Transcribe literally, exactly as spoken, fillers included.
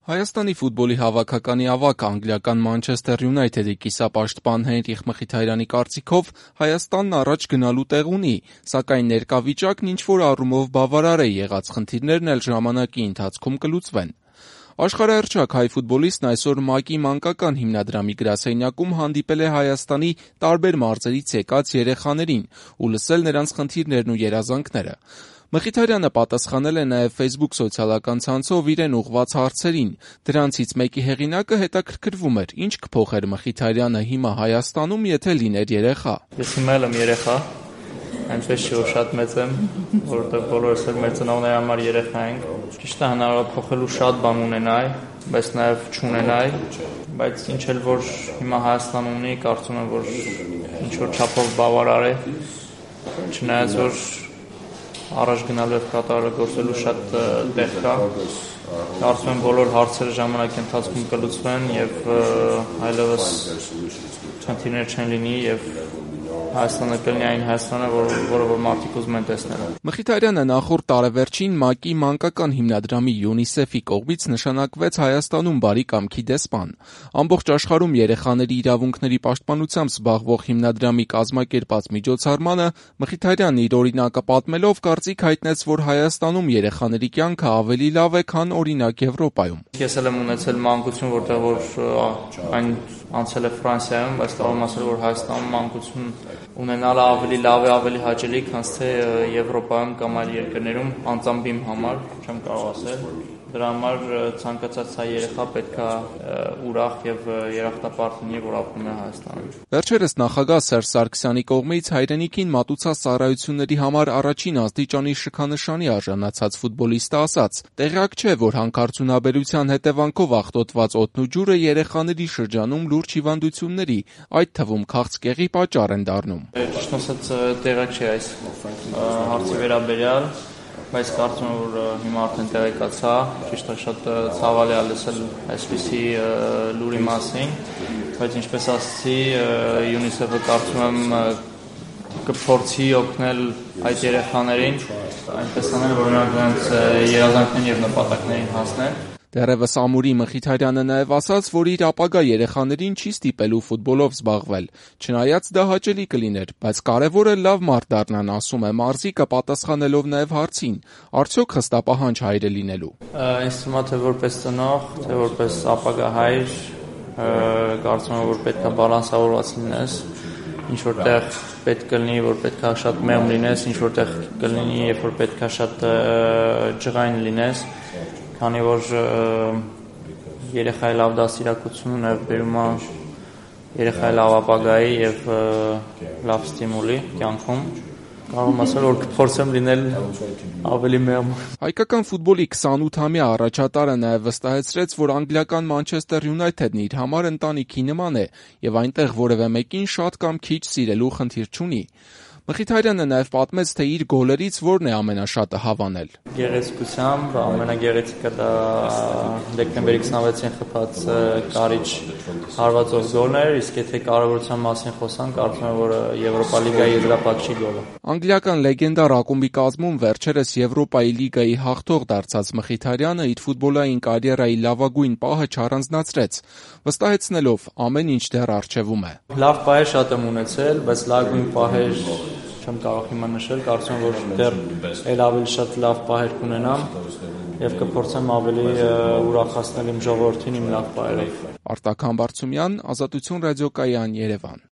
Հայաստանի ֆուտբոլի հավաքականի ավագ անգլիական Մանչեսթեր Յունայթեդի կիսապաշտպան Հենրիխ Մխիթարյանի կարծիքով Հայաստանն առաջ գնալու տեղ ունի, սակայն ներկա վիճակն ինչ-որ առումով բավարար է, եղած խնդիրներն էլ ժամանակի ընթացքում կլուծվեն։ Աշխարհահռչակ հայ ֆուտբոլիստն այսօր ՄԱԿ-ի մանկական հիմնադրամի գրասենյակում հանդիպել է Հայաստանի տարբեր մարզերից եկած երեխաներին ու լսել նրանց խնդիրներն ու երազանքները։ Մխիթարյանը պատասխանել է նաև Facebook սոցիալական ցանցով իրեն ուղղված հարցերին։ Դրանցից մեկի հեղինակը հետաքրքրվում էր, ինչ կփոխեր Մխիթարյանը հիմա Հայաստանում, եթե լիներ երեխա։ Ես հիմա էլ եմ երեխա, այնպես չի, որ շատ մեծ եմ, որովհետև բոլորս էլ մեր ծնողների համար երեխա ենք։ Ճիշտ է, հնարավոր է փոխելու շատ բան ունենայի, բայց նաև չունենայի, բայց ինչ էլ որ հիմա Հայաստանում ունի, կարծում եմ, որ ինչ որ չափով բավարար է, չնայած որ առաջ գնալու եւ կատարելագործելու շատ տեղ կա։ Կարծում եմ բոլոր հարցերը ժամանակի ընթացքում կլուծվեն եւ այլևս խնդիրներ չեն լինի եւ Հայաստանը կլինի այն Հայաստանը, որը որ մարդիկ ուզում են տեսնել։ Մխիթարյանը նախորդ տարեվերջին ՄԱԿ-ի մանկական հիմնադրամի ՅՈՒՆԻՍԵՖ-ի կողմից նշանակվեց Հայաստանում բարի կամքի դեսպան։ Ամբողջ աշխարհում երեխաների իրավունքների պաշտպանությամբ զբաղվող հիմնադրամի կազմակերպած միջոցառմանը Մխիթարյանն իր օրինակը պատմելով կարծիք հայտնեց, որ Հայաստանում երեխաների կյանքը ավելի լավ է, քան օրինակ Եվրոպայում։ Ես էլ եմ ունեցել մանկություն, որտեղ որ այն անցել է Ֆրանսիայում, բայց կարող եմ ասել, որ Հայաստանում մանկություն ունենալը ավելի լավ է, ավելի հաճելի, քան թե Եվրոպայում կամ այլ երկրներում, անձամբ իմ համար, չեմ կարող ասել։ Դրա համար ցանկացած հայ երեխա պետք է ուրախ եւ երախտապարտ լինի, որ ապրում է Հայաստանում։ Վերջերս նախագահ Սերժ Սարգսյանի կողմից հայրենիքին մատուցած ծառայությունների համար առաջին աստիճանի շքանշանի արժանացած ֆուտբոլիստը ասաց. «Տեղյակ չէ, որ հանքարդյունաբերության հետևանքով աղտոտված օդն ու ջուրը երեխաների շրջանում լուրջ հիվանդությունների, այդ թվում քաղցկեղի պատճառ են դառնում»։ Ճիշտ ասած, տեղյակ չէ այս հարցի վերաբերյալ, բայց կարծում եմ, որ հիմա արդեն տեղեկացա, ճիշտ է, շատ ցավալի է լսել այսպիսի լուրի մասին, բայց ինչպես ասացի, ՅՈՒՆԻՍԵՖ-ը կարծում եմ կփորձի օգնել այդ երեխաներին, այնպես անել, որ նրանց երազանքներին եւ նպատակներին հասնեն։ Դեռևս ամուրի Մխիթարյանը նաև ասաց, որ իր ապագա երեխաներին չի ստիպելու ֆուտբոլով զբաղվել, չնայած դա հաճելի կլիներ, բայց կարևորը լավ մարդ դառնան, ասում է մարզիկը պատասխանելով նաև հարցին, արդյոք խստապահանջ հայր է լինելու։ Ինձ թվում է, թե որպես ծնող, թե որպես ապագա հայր, կարծում եմ, որ պետք է բալանսավորված լինես, ինչ որտեղ պետք կլինի, որ պետք է շատ մեղմ լինես, ինչ որտեղ կլինի, երբ որ պետք է շատ ջղայն լինես, քանի որ երեխայի լավ դաստիարակությունը նաև բերում է երեխայի լավ ապագայի եւ լավ ստիմուլի կյանքում։ Կարող եմ ասել, որ կփորձեմ լինել ավելի մեղմ։ Հայկական ֆուտբոլի քսանութամյա առաջատարը նաև վստահեցրեց, որ անգլիական Մանչեսթեր Յունայթեդն իր համար ընտանիքի նման է եւ այնտեղ որևէ մեկին շատ կամ քիչ սիրելու խնդիր չունի։ Մխիթարյանը նաև պատմեց, թե իր գոլերից որն է ամենաշատը հավանել։ Գեղեցկությամբ ամենագեղեցիկը դա դեկտեմբերի քսանվեցին խփած Կարիճ հարվածով գոլն էր, իսկ եթե կարևորության մասին խոսանք, կարծում եմ, որ Եվրոպա լիգայի եզրափակիչ գոլը։ Անգլիական լեգենդար ակումբի կազմում վերջերս Եվրոպայի լիգայի հաղթող դարձած Մխիթարյանը իր ֆուտբոլային կարիերայի լավագույն պահը չառանձնացրեց, վստահեցնելով ամեն ինչ դեռ առջևում է։ Լավ պահեր շատ եմ ունեցել, բայց լավագույն պահեր չեմ կարող հիմա նշել, կարծում եմ, որ դեռ էլ ավելի շատ լավ պահեր կունենամ եւ կփորձեմ ավելի ուրախացնել իմ ժողովրդին իմ լավ պահերով։ Արտակ Համբարձումյան, Ազատություն ռադիոկայան, Երևան։